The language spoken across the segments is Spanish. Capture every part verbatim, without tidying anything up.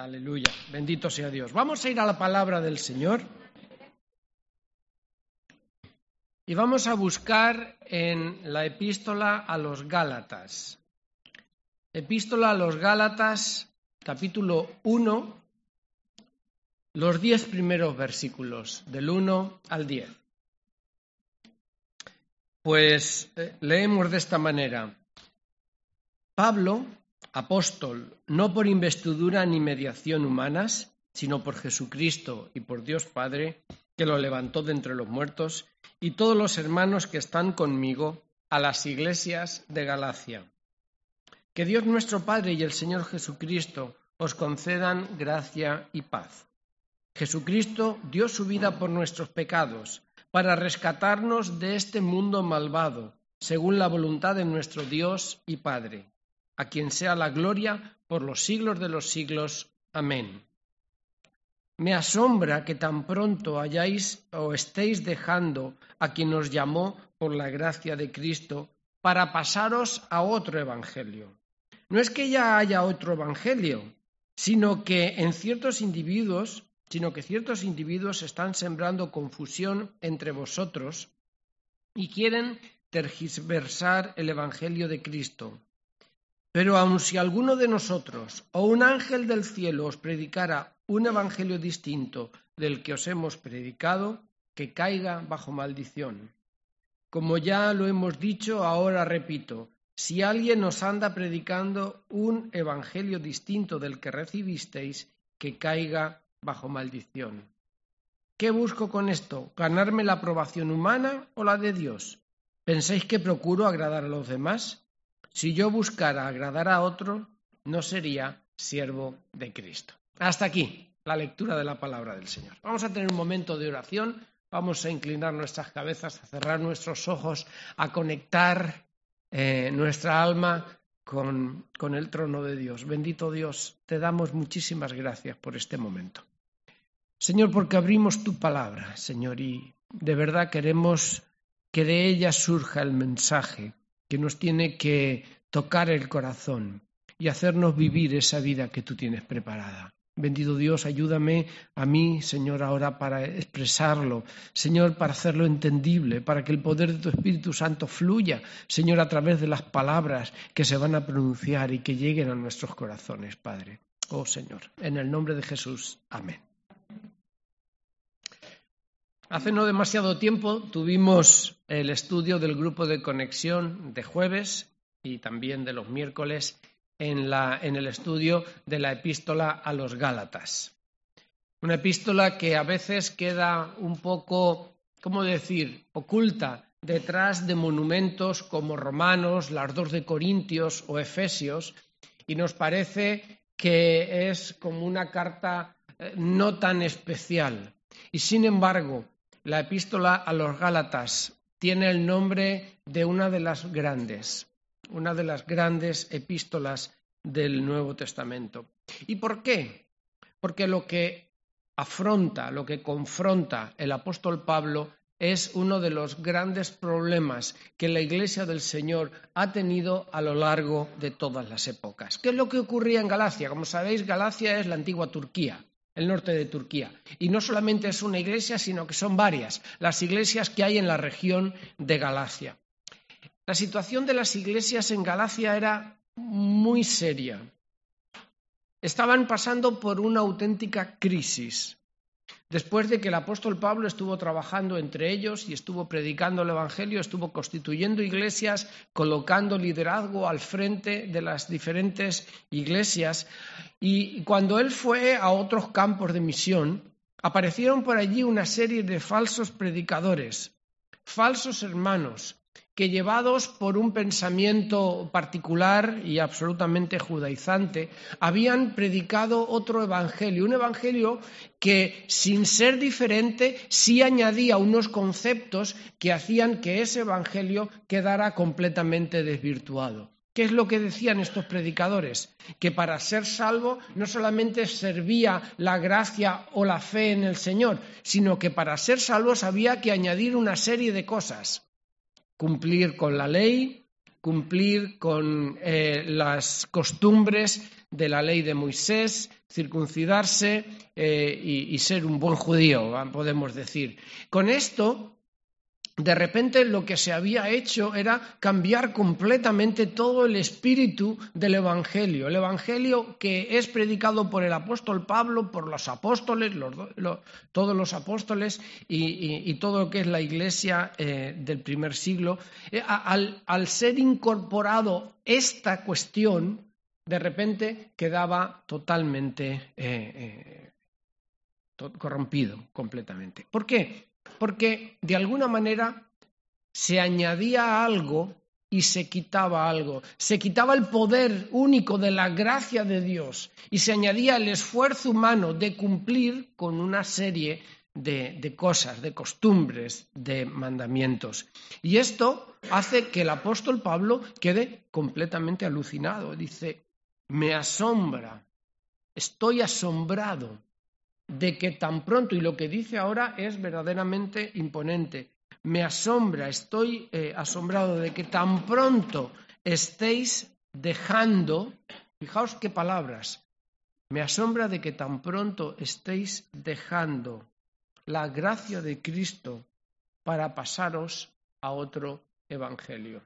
Aleluya, bendito sea Dios. Vamos a ir a la palabra del Señor y vamos a buscar en la epístola a los Gálatas. Epístola a los Gálatas, capítulo uno, los diez primeros versículos, del uno al diez. Pues eh, leemos de esta manera. Pablo, apóstol, no por investidura ni mediación humanas, sino por Jesucristo y por Dios Padre, que lo levantó de entre los muertos, y todos los hermanos que están conmigo, a las iglesias de Galacia. Que Dios nuestro Padre y el Señor Jesucristo os concedan gracia y paz. Jesucristo dio su vida por nuestros pecados, para rescatarnos de este mundo malvado, según la voluntad de nuestro Dios y Padre, a quien sea la gloria por los siglos de los siglos. Amén. Me asombra que tan pronto hayáis o estéis dejando a quien os llamó por la gracia de Cristo para pasaros a otro evangelio. No es que ya haya otro evangelio, sino que en ciertos individuos, sino que ciertos individuos están sembrando confusión entre vosotros y quieren tergiversar el evangelio de Cristo. Pero aun si alguno de nosotros o un ángel del cielo os predicara un evangelio distinto del que os hemos predicado, que caiga bajo maldición. Como ya lo hemos dicho, ahora repito, si alguien os anda predicando un evangelio distinto del que recibisteis, que caiga bajo maldición. ¿Qué busco con esto? ¿Ganarme la aprobación humana o la de Dios? ¿Pensáis que procuro agradar a los demás? Si yo buscara agradar a otro, no sería siervo de Cristo. Hasta aquí la lectura de la palabra del Señor. Vamos a tener un momento de oración, vamos a inclinar nuestras cabezas, a cerrar nuestros ojos, a conectar eh, nuestra alma con, con el trono de Dios. Bendito Dios, te damos muchísimas gracias por este momento. Señor, porque abrimos tu palabra, Señor, y de verdad queremos que de ella surja el mensaje que nos tiene que tocar el corazón y hacernos vivir esa vida que tú tienes preparada. Bendito Dios, ayúdame a mí, Señor, ahora para expresarlo, Señor, para hacerlo entendible, para que el poder de tu Espíritu Santo fluya, Señor, a través de las palabras que se van a pronunciar y que lleguen a nuestros corazones, Padre. Oh, Señor, en el nombre de Jesús. Amén. Hace no demasiado tiempo tuvimos el estudio del grupo de conexión de jueves y también de los miércoles en, la, en el estudio de la epístola a los Gálatas. Una epístola que a veces queda un poco, ¿cómo decir?, oculta detrás de monumentos como Romanos, las dos de Corintios o Efesios, y nos parece que es como una carta no tan especial. Y sin embargo, la epístola a los Gálatas tiene el nombre de una de las grandes, una de las grandes epístolas del Nuevo Testamento. ¿Y por qué? Porque lo que afronta, lo que confronta el apóstol Pablo es uno de los grandes problemas que la Iglesia del Señor ha tenido a lo largo de todas las épocas. ¿Qué es lo que ocurría en Galacia? Como sabéis, Galacia es la antigua Turquía, el norte de Turquía. Y no solamente es una iglesia, sino que son varias las iglesias que hay en la región de Galacia. La situación de las iglesias en Galacia era muy seria. Estaban pasando por una auténtica crisis. Después de que el apóstol Pablo estuvo trabajando entre ellos y estuvo predicando el evangelio, estuvo constituyendo iglesias, colocando liderazgo al frente de las diferentes iglesias, y cuando él fue a otros campos de misión, aparecieron por allí una serie de falsos predicadores, falsos hermanos, que llevados por un pensamiento particular y absolutamente judaizante, habían predicado otro evangelio, un evangelio que, sin ser diferente, sí añadía unos conceptos que hacían que ese evangelio quedara completamente desvirtuado. ¿Qué es lo que decían estos predicadores? Que para ser salvo no solamente servía la gracia o la fe en el Señor, sino que para ser salvos había que añadir una serie de cosas. Cumplir con la ley, cumplir con eh, las costumbres de la ley de Moisés, circuncidarse eh, y, y ser un buen judío, podemos decir. Con esto, de repente lo que se había hecho era cambiar completamente todo el espíritu del Evangelio. El Evangelio que es predicado por el apóstol Pablo, por los apóstoles, los, los, todos los apóstoles y, y, y todo lo que es la iglesia eh, del primer siglo. Eh, al, al ser incorporado esta cuestión, de repente quedaba totalmente eh, eh, corrompido completamente. ¿Por qué? Porque de alguna manera se añadía algo y se quitaba algo. Se quitaba el poder único de la gracia de Dios y se añadía el esfuerzo humano de cumplir con una serie de, de cosas, de costumbres, de mandamientos. Y esto hace que el apóstol Pablo quede completamente alucinado. Dice, me asombra, estoy asombrado de que tan pronto, y lo que dice ahora es verdaderamente imponente, me asombra, estoy eh, asombrado de que tan pronto estéis dejando, fijaos qué palabras, me asombra de que tan pronto estéis dejando la gracia de Cristo para pasaros a otro evangelio.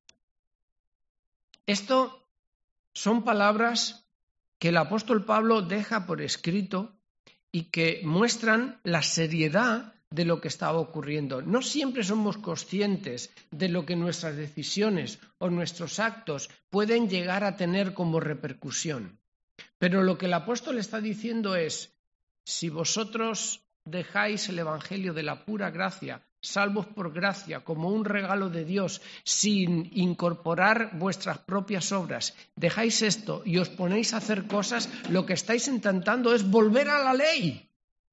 Esto son palabras que el apóstol Pablo deja por escrito y que muestran la seriedad de lo que estaba ocurriendo. No siempre somos conscientes de lo que nuestras decisiones o nuestros actos pueden llegar a tener como repercusión. Pero lo que el apóstol está diciendo es, si vosotros dejáis el evangelio de la pura gracia, salvos por gracia, como un regalo de Dios, sin incorporar vuestras propias obras, dejáis esto y os ponéis a hacer cosas, lo que estáis intentando es volver a la ley,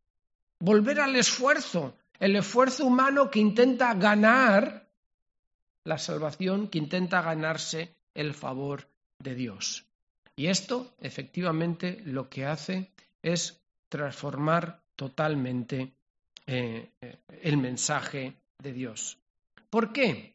volver al esfuerzo, el esfuerzo humano que intenta ganar la salvación, que intenta ganarse el favor de Dios. Y esto, efectivamente, lo que hace es transformar totalmente Eh, el mensaje de Dios. ¿Por qué?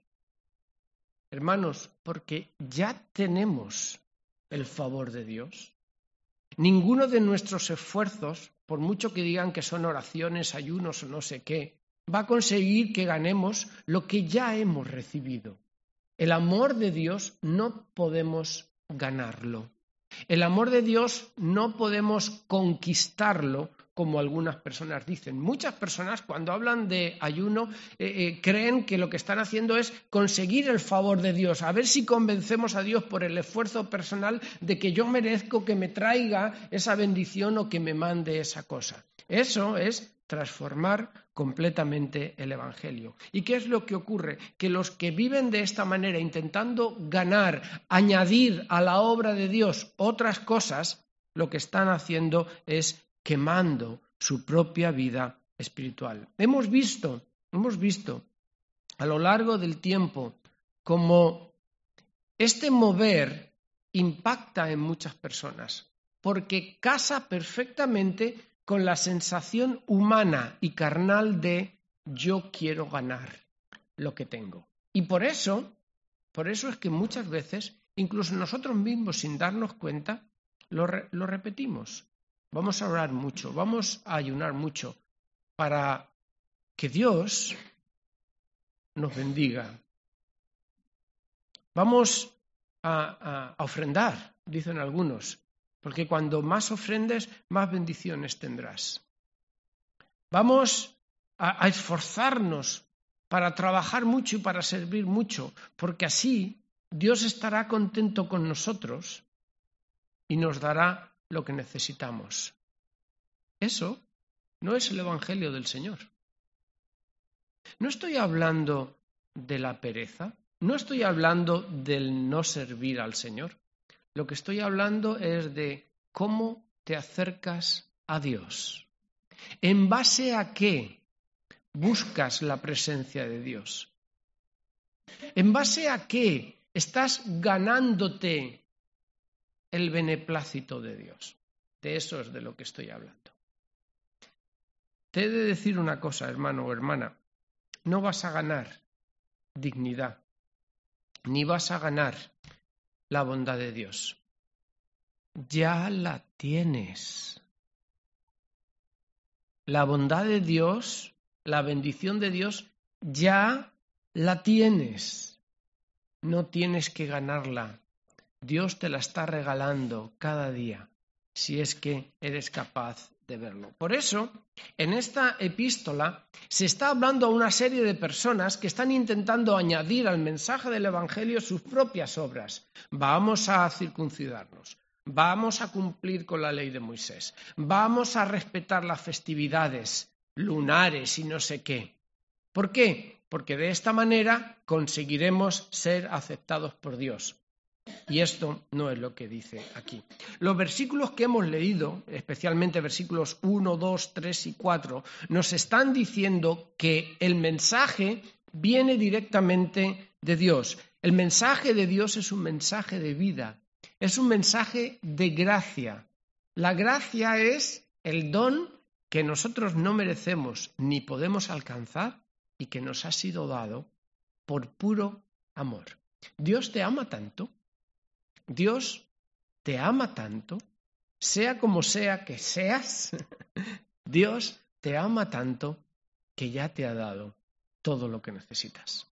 Hermanos, porque ya tenemos el favor de Dios. Ninguno de nuestros esfuerzos, por mucho que digan que son oraciones, ayunos o no sé qué, va a conseguir que ganemos lo que ya hemos recibido. El amor de Dios no podemos ganarlo. El amor de Dios no podemos conquistarlo, como algunas personas dicen. Muchas personas cuando hablan de ayuno eh, eh, creen que lo que están haciendo es conseguir el favor de Dios, a ver si convencemos a Dios por el esfuerzo personal de que yo merezco que me traiga esa bendición o que me mande esa cosa. Eso es transformar completamente el Evangelio. ¿Y qué es lo que ocurre? Que los que viven de esta manera, intentando ganar, añadir a la obra de Dios otras cosas, lo que están haciendo es quemando su propia vida espiritual. Hemos visto, hemos visto a lo largo del tiempo cómo este mover impacta en muchas personas, porque casa perfectamente con la sensación humana y carnal de yo quiero ganar lo que tengo. Y por eso, por eso es que muchas veces, incluso nosotros mismos sin darnos cuenta, lo, re, lo repetimos. Vamos a orar mucho, vamos a ayunar mucho para que Dios nos bendiga. Vamos a, a, a ofrendar, dicen algunos, porque cuando más ofrendes, más bendiciones tendrás. Vamos a, a esforzarnos para trabajar mucho y para servir mucho, porque así Dios estará contento con nosotros y nos dará lo que necesitamos. Eso no es el Evangelio del Señor. No estoy hablando de la pereza, no estoy hablando del no servir al Señor. Lo que estoy hablando es de cómo te acercas a Dios. ¿En base a qué buscas la presencia de Dios? ¿En base a qué estás ganándote el beneplácito de Dios? De eso es de lo que estoy hablando. Te he de decir una cosa, hermano o hermana. No vas a ganar dignidad. ni vas a ganar la bondad de Dios. Ya la tienes. La bondad de Dios, la bendición de Dios, ya la tienes. No tienes que ganarla. Dios te la está regalando cada día, si es que eres capaz de verlo. Por eso, en esta epístola se está hablando a una serie de personas que están intentando añadir al mensaje del Evangelio sus propias obras. Vamos a circuncidarnos, vamos a cumplir con la ley de Moisés, vamos a respetar las festividades lunares y no sé qué. ¿Por qué? Porque de esta manera conseguiremos ser aceptados por Dios. Y esto no es lo que dice aquí. Los versículos que hemos leído, especialmente versículos uno, dos, tres y cuatro, nos están diciendo que el mensaje viene directamente de Dios. El mensaje de Dios es un mensaje de vida, es un mensaje de gracia. La gracia es el don que nosotros no merecemos ni podemos alcanzar y que nos ha sido dado por puro amor. Dios te ama tanto. Dios te ama tanto, sea como sea que seas, Dios te ama tanto que ya te ha dado todo lo que necesitas.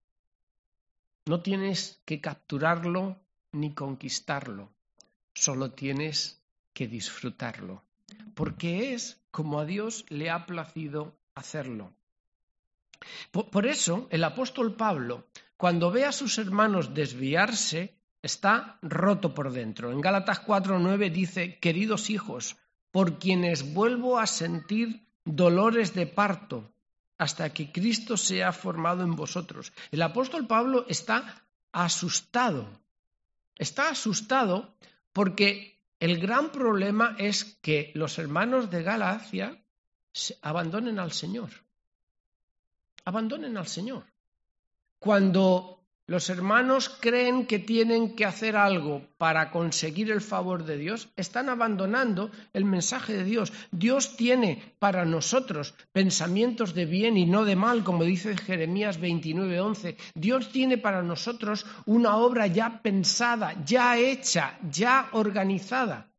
No tienes que capturarlo ni conquistarlo, solo tienes que disfrutarlo, porque es como a Dios le ha placido hacerlo. Por, por eso el apóstol Pablo, cuando ve a sus hermanos desviarse, está roto por dentro. En Gálatas cuatro nueve dice: queridos hijos, por quienes vuelvo a sentir dolores de parto hasta que Cristo sea formado en vosotros. El apóstol Pablo está asustado. Está asustado porque el gran problema es que los hermanos de Galacia abandonen al Señor. Abandonen al Señor. Cuando los hermanos creen que tienen que hacer algo para conseguir el favor de Dios, están abandonando el mensaje de Dios. Dios tiene para nosotros pensamientos de bien y no de mal, como dice Jeremías veintinueve once. Dios tiene para nosotros una obra ya pensada, ya hecha, ya organizada.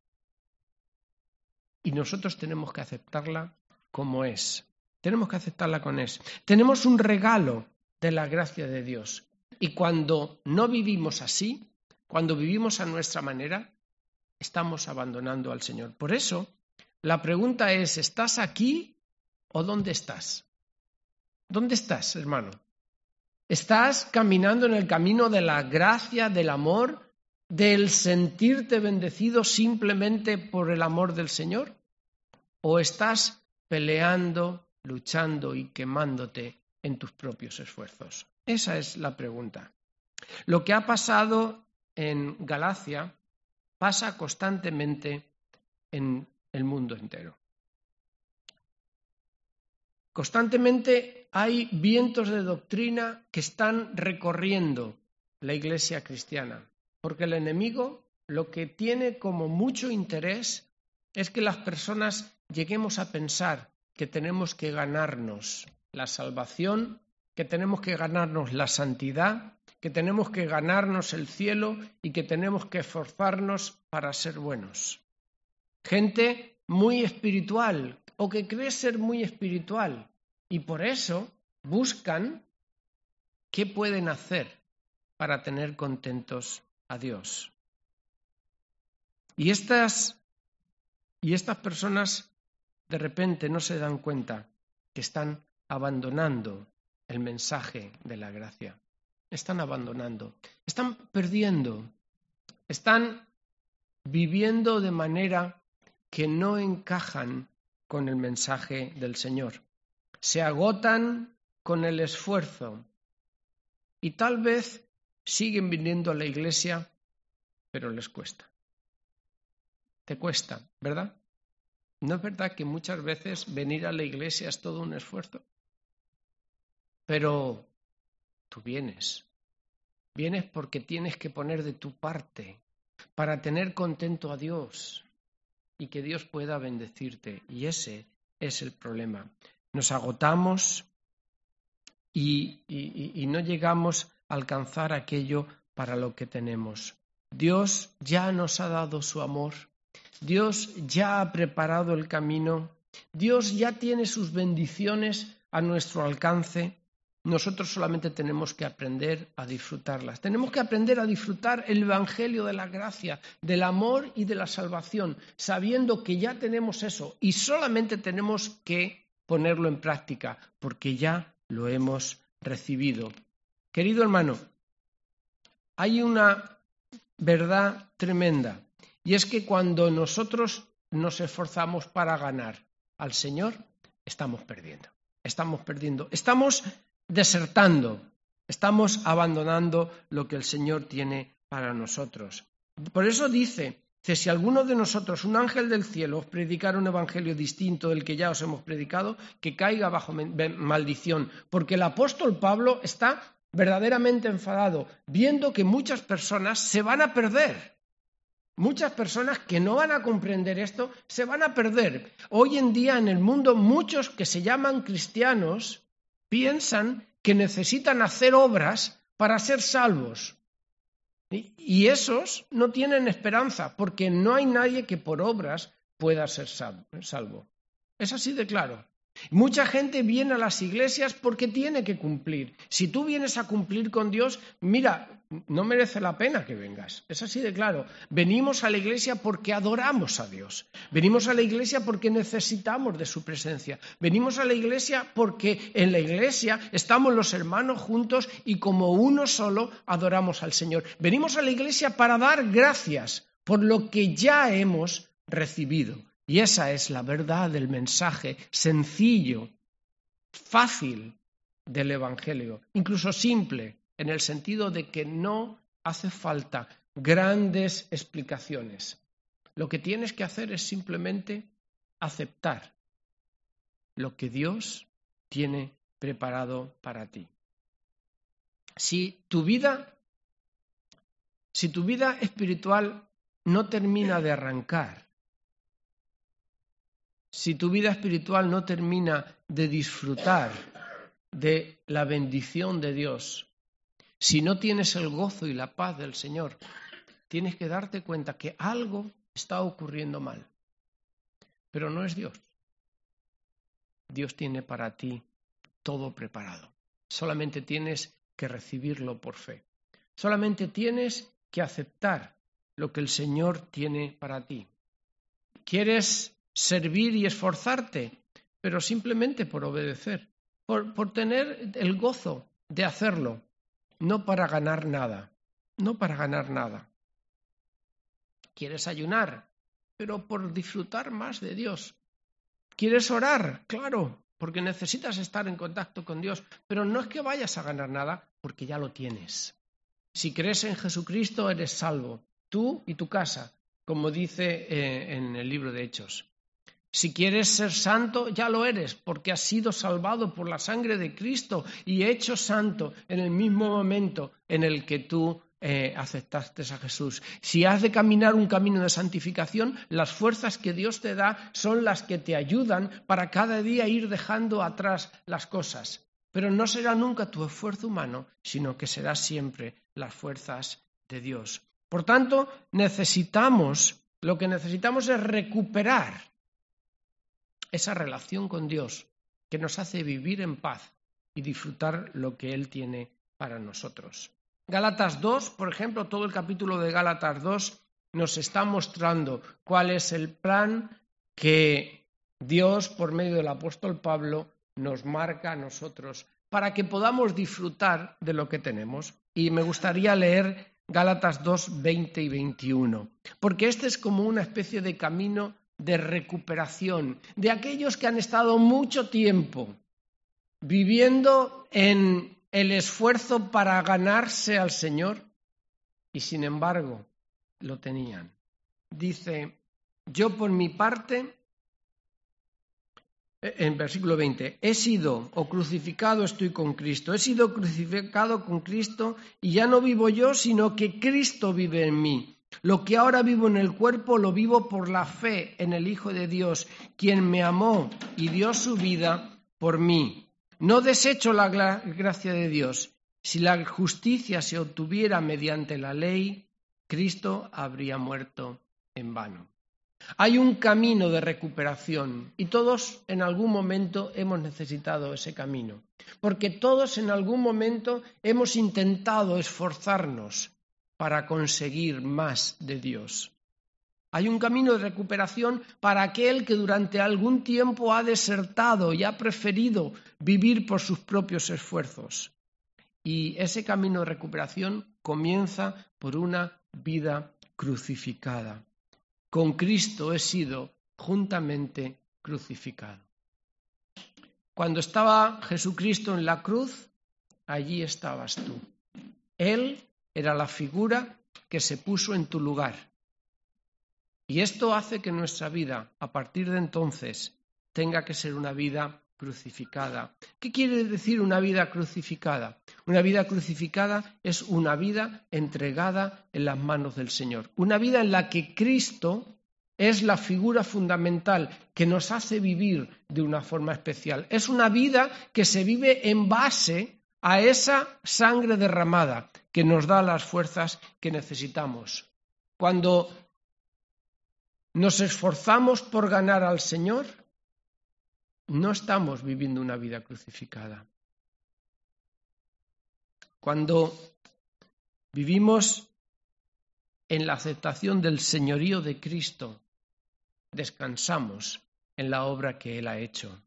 Y nosotros tenemos que aceptarla como es. Tenemos que aceptarla como es. Tenemos un regalo de la gracia de Dios. Y cuando no vivimos así, cuando vivimos a nuestra manera, estamos abandonando al Señor. Por eso, la pregunta es, ¿estás aquí o dónde estás? ¿Dónde estás, hermano? ¿Estás caminando en el camino de la gracia, del amor, del sentirte bendecido simplemente por el amor del Señor? ¿O estás peleando, luchando y quemándote en tus propios esfuerzos? Esa es la pregunta. Lo que ha pasado en Galacia pasa constantemente en el mundo entero. Constantemente hay vientos de doctrina que están recorriendo la iglesia cristiana, porque el enemigo lo que tiene como mucho interés es que las personas lleguemos a pensar que tenemos que ganarnos la salvación, que tenemos que ganarnos la santidad, que tenemos que ganarnos el cielo y que tenemos que esforzarnos para ser buenos. Gente muy espiritual o que cree ser muy espiritual y por eso buscan qué pueden hacer para tener contentos a Dios. Y estas, y estas personas de repente no se dan cuenta que están abandonando el mensaje de la gracia. Están abandonando, están perdiendo, están viviendo de manera que no encajan con el mensaje del Señor. Se agotan con el esfuerzo y tal vez siguen viniendo a la iglesia, pero les cuesta. Te cuesta, ¿verdad? ¿No es verdad que muchas veces venir a la iglesia es todo un esfuerzo? Pero tú vienes, vienes porque tienes que poner de tu parte para tener contento a Dios y que Dios pueda bendecirte. Y ese es el problema. Nos agotamos y, y, y no llegamos a alcanzar aquello para lo que tenemos. Dios ya nos ha dado su amor. Dios ya ha preparado el camino. Dios ya tiene sus bendiciones a nuestro alcance. Nosotros solamente tenemos que aprender a disfrutarlas. Tenemos que aprender a disfrutar el Evangelio de la gracia, del amor y de la salvación, sabiendo que ya tenemos eso y solamente tenemos que ponerlo en práctica, porque ya lo hemos recibido. Querido hermano, hay una verdad tremenda, y es que cuando nosotros nos esforzamos para ganar al Señor, estamos perdiendo. Estamos perdiendo. Estamos desertando. Estamos abandonando lo que el Señor tiene para nosotros. Por eso dice que si alguno de nosotros, un ángel del cielo, os predicara un evangelio distinto del que ya os hemos predicado, que caiga bajo maldición. Porque el apóstol Pablo está verdaderamente enfadado, viendo que muchas personas se van a perder. Muchas personas que no van a comprender esto se van a perder. Hoy en día en el mundo muchos que se llaman cristianos piensan que necesitan hacer obras para ser salvos. Y esos no tienen esperanza, porque no hay nadie que por obras pueda ser salvo. Es así de claro. Mucha gente viene a las iglesias porque tiene que cumplir. Si tú vienes a cumplir con Dios, mira, no merece la pena que vengas. Es así de claro. Venimos a la iglesia porque adoramos a Dios. Venimos a la iglesia porque necesitamos de su presencia. Venimos a la iglesia porque en la iglesia estamos los hermanos juntos y como uno solo adoramos al Señor. Venimos a la iglesia para dar gracias por lo que ya hemos recibido. Y esa es la verdad del mensaje sencillo, fácil del Evangelio, incluso simple, en el sentido de que no hace falta grandes explicaciones. Lo que tienes que hacer es simplemente aceptar lo que Dios tiene preparado para ti. Si tu vida, si tu vida espiritual no termina de arrancar, si tu vida espiritual no termina de disfrutar de la bendición de Dios, si no tienes el gozo y la paz del Señor, tienes que darte cuenta que algo está ocurriendo mal. Pero no es Dios. Dios tiene para ti todo preparado. Solamente tienes que recibirlo por fe. Solamente tienes que aceptar lo que el Señor tiene para ti. ¿Quieres servir y esforzarte? Pero simplemente por obedecer, por, por tener el gozo de hacerlo, no para ganar nada, no para ganar nada. ¿Quieres ayunar? Pero por disfrutar más de Dios. ¿Quieres orar? Claro, porque necesitas estar en contacto con Dios, pero no es que vayas a ganar nada, porque ya lo tienes. Si crees en Jesucristo, eres salvo, tú y tu casa, como dice eh, en el libro de Hechos. Si quieres ser santo, ya lo eres, porque has sido salvado por la sangre de Cristo y hecho santo en el mismo momento en el que tú eh, aceptaste a Jesús. Si has de caminar un camino de santificación, las fuerzas que Dios te da son las que te ayudan para cada día ir dejando atrás las cosas. Pero no será nunca tu esfuerzo humano, sino que será siempre las fuerzas de Dios. Por tanto, necesitamos, lo que necesitamos es recuperar esa relación con Dios que nos hace vivir en paz y disfrutar lo que Él tiene para nosotros. Gálatas dos, por ejemplo, todo el capítulo de Gálatas dos nos está mostrando cuál es el plan que Dios, por medio del apóstol Pablo, nos marca a nosotros para que podamos disfrutar de lo que tenemos. Y me gustaría leer Gálatas dos, veinte y veintiuno, porque este es como una especie de camino de recuperación de aquellos que han estado mucho tiempo viviendo en el esfuerzo para ganarse al Señor y sin embargo lo tenían. Dice, yo por mi parte, en versículo veinte, he sido o crucificado estoy con Cristo, he sido crucificado con Cristo y ya no vivo yo, sino que Cristo vive en mí. Lo que ahora vivo en el cuerpo lo vivo por la fe en el Hijo de Dios, quien me amó y dio su vida por mí. No desecho la gracia de Dios, Si la justicia se obtuviera mediante la ley, Cristo habría muerto en vano. Hay un camino de recuperación y todos en algún momento hemos necesitado ese camino, porque todos en algún momento hemos intentado esforzarnos para conseguir más de Dios. Hay un camino de recuperación para aquel que durante algún tiempo ha desertado y ha preferido vivir por sus propios esfuerzos. Y ese camino de recuperación comienza por una vida crucificada. Con Cristo he sido juntamente crucificado. Cuando estaba Jesucristo en la cruz, allí estabas tú. Él era la figura que se puso en tu lugar. Y esto hace que nuestra vida, a partir de entonces, tenga que ser una vida crucificada. ¿Qué quiere decir una vida crucificada? Una vida crucificada es una vida entregada en las manos del Señor. Una vida en la que Cristo es la figura fundamental que nos hace vivir de una forma especial. Es una vida que se vive en base a esa sangre derramada que nos da las fuerzas que necesitamos. Cuando nos esforzamos por ganar al Señor, no estamos viviendo una vida crucificada. Cuando vivimos en la aceptación del señorío de Cristo, descansamos en la obra que Él ha hecho.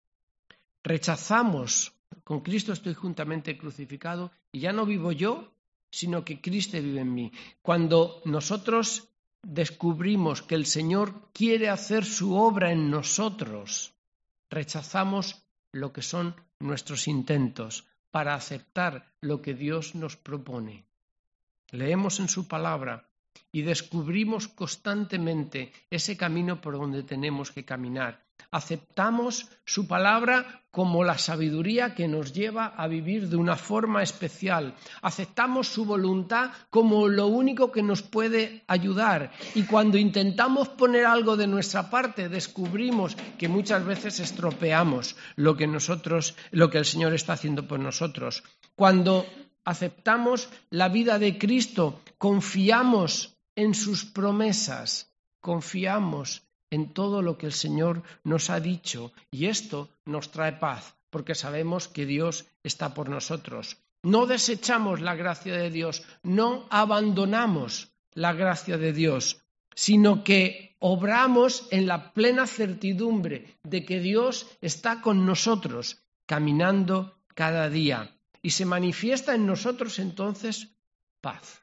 Rechazamos, con Cristo estoy juntamente crucificado y ya no vivo yo, sino que Cristo vive en mí. Cuando nosotros descubrimos que el Señor quiere hacer su obra en nosotros, rechazamos lo que son nuestros intentos para aceptar lo que Dios nos propone. Leemos en su palabra y descubrimos constantemente ese camino por donde tenemos que caminar. Aceptamos su palabra como la sabiduría que nos lleva a vivir de una forma especial. Aceptamos su voluntad como lo único que nos puede ayudar. Y cuando intentamos poner algo de nuestra parte, descubrimos que muchas veces estropeamos lo que nosotros, lo que el Señor está haciendo por nosotros. Cuando aceptamos la vida de Cristo, confiamos en sus promesas, confiamos en todo lo que el Señor nos ha dicho, y esto nos trae paz, porque sabemos que Dios está por nosotros. No desechamos la gracia de Dios, no abandonamos la gracia de Dios, sino que obramos en la plena certidumbre de que Dios está con nosotros, caminando cada día, y se manifiesta en nosotros entonces paz.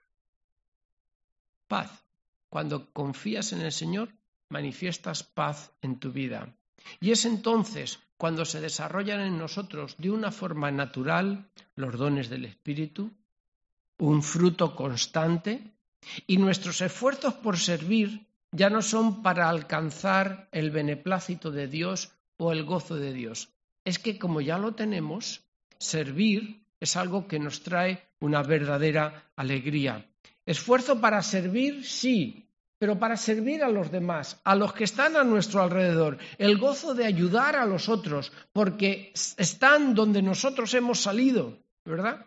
Paz. Cuando confías en el Señor, manifiestas paz en tu vida. Y es entonces cuando se desarrollan en nosotros de una forma natural los dones del Espíritu, un fruto constante, y nuestros esfuerzos por servir ya no son para alcanzar el beneplácito de Dios o el gozo de Dios. Es que como ya lo tenemos, servir es algo que nos trae una verdadera alegría. Esfuerzo para servir, sí, pero para servir a los demás, a los que están a nuestro alrededor. El gozo de ayudar a los otros, porque están donde nosotros hemos salido, ¿verdad?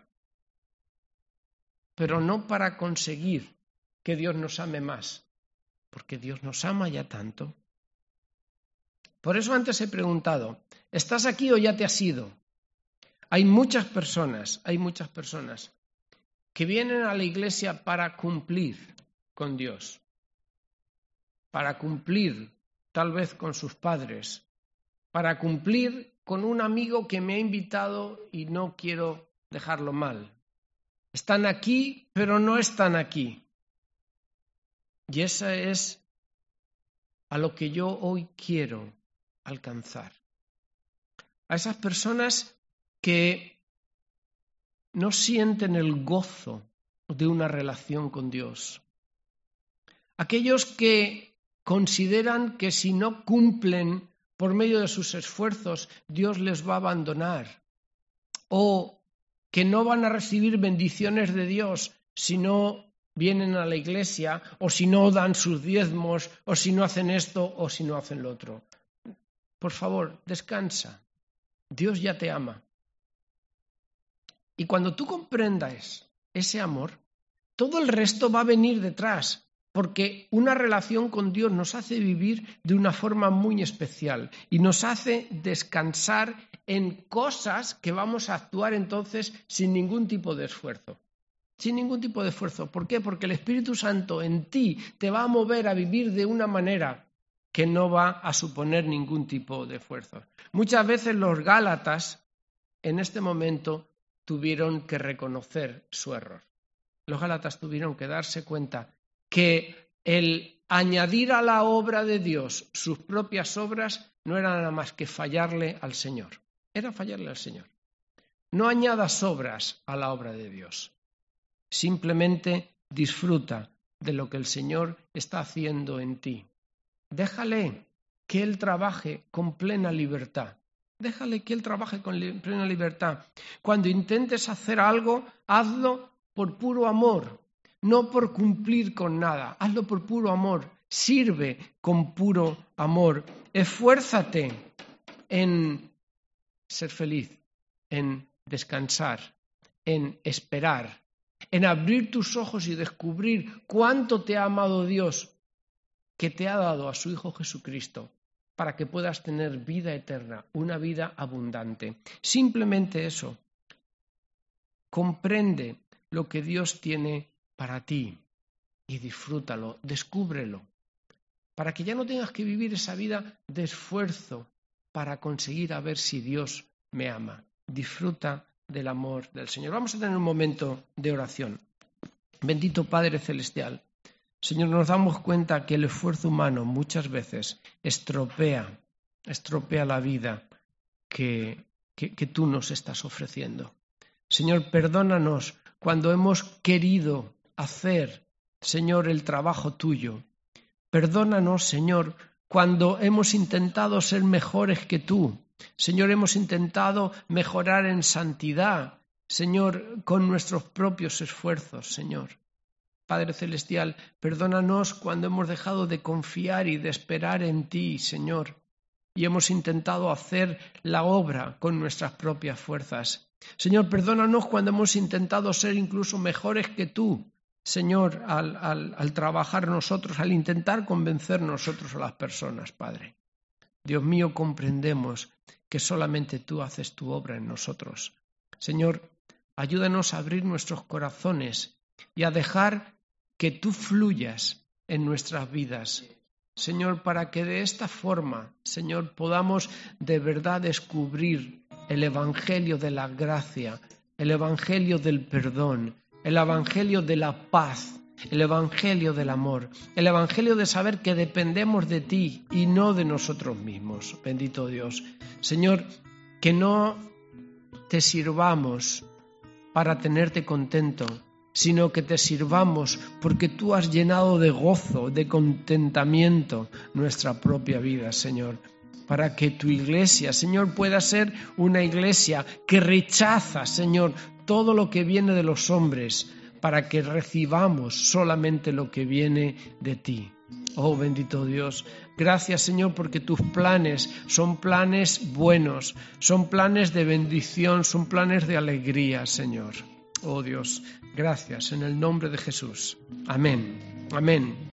Pero no para conseguir que Dios nos ame más, porque Dios nos ama ya tanto. Por eso antes he preguntado, ¿estás aquí o ya te has ido? Hay muchas personas, hay muchas personas que vienen a la iglesia para cumplir con Dios, para cumplir tal vez con sus padres, para cumplir con un amigo que me ha invitado y no quiero dejarlo mal. Están aquí, pero no están aquí. Y esa es a lo que yo hoy quiero alcanzar. A esas personas que no sienten el gozo de una relación con Dios. Aquellos que consideran que si no cumplen por medio de sus esfuerzos, Dios les va a abandonar. O que no van a recibir bendiciones de Dios si no vienen a la iglesia, o si no dan sus diezmos, o si no hacen esto, o si no hacen lo otro. Por favor, descansa. Dios ya te ama. Y cuando tú comprendas ese amor, todo el resto va a venir detrás, porque una relación con Dios nos hace vivir de una forma muy especial y nos hace descansar en cosas que vamos a actuar entonces sin ningún tipo de esfuerzo. Sin ningún tipo de esfuerzo. ¿Por qué? Porque el Espíritu Santo en ti te va a mover a vivir de una manera que no va a suponer ningún tipo de esfuerzo. Muchas veces los Gálatas en este momento tuvieron que reconocer su error. Los Gálatas tuvieron que darse cuenta que el añadir a la obra de Dios sus propias obras no era nada más que fallarle al Señor. Era fallarle al Señor. No añadas obras a la obra de Dios. Simplemente disfruta de lo que el Señor está haciendo en ti. Déjale que Él trabaje con plena libertad. Déjale que Él trabaje con li- plena libertad. Cuando intentes hacer algo, hazlo por puro amor, no por cumplir con nada. Hazlo por puro amor. Sirve con puro amor. Esfuérzate en ser feliz, en descansar, en esperar, en abrir tus ojos y descubrir cuánto te ha amado Dios, que te ha dado a su Hijo Jesucristo, para que puedas tener vida eterna, una vida abundante. Simplemente eso. Comprende lo que Dios tiene para ti y disfrútalo, descúbrelo, para que ya no tengas que vivir esa vida de esfuerzo para conseguir a ver si Dios me ama. Disfruta del amor del Señor. Vamos a tener un momento de oración. Bendito Padre Celestial, Señor, nos damos cuenta que el esfuerzo humano muchas veces estropea, estropea la vida que, que, que tú nos estás ofreciendo. Señor, perdónanos cuando hemos querido hacer, Señor, el trabajo tuyo. Perdónanos, Señor, cuando hemos intentado ser mejores que tú. Señor, hemos intentado mejorar en santidad, Señor, con nuestros propios esfuerzos, Señor. Padre Celestial, perdónanos cuando hemos dejado de confiar y de esperar en ti, Señor, y hemos intentado hacer la obra con nuestras propias fuerzas. Señor, perdónanos cuando hemos intentado ser incluso mejores que tú, Señor, al, al, al trabajar nosotros, al intentar convencer nosotros a las personas, Padre. Dios mío, comprendemos que solamente tú haces tu obra en nosotros. Señor, ayúdanos a abrir nuestros corazones y a dejar que tú fluyas en nuestras vidas. Señor, para que de esta forma, Señor, podamos de verdad descubrir el Evangelio de la gracia, el Evangelio del perdón, el Evangelio de la paz, el Evangelio del amor, el Evangelio de saber que dependemos de ti y no de nosotros mismos. Bendito Dios. Señor, que no te sirvamos para tenerte contento, sino que te sirvamos porque tú has llenado de gozo, de contentamiento nuestra propia vida, Señor. Para que tu iglesia, Señor, pueda ser una iglesia que rechaza, Señor, todo lo que viene de los hombres, para que recibamos solamente lo que viene de ti. Oh, bendito Dios, gracias, Señor, porque tus planes son planes buenos, son planes de bendición, son planes de alegría, Señor. Oh Dios, gracias en el nombre de Jesús. Amén. Amén.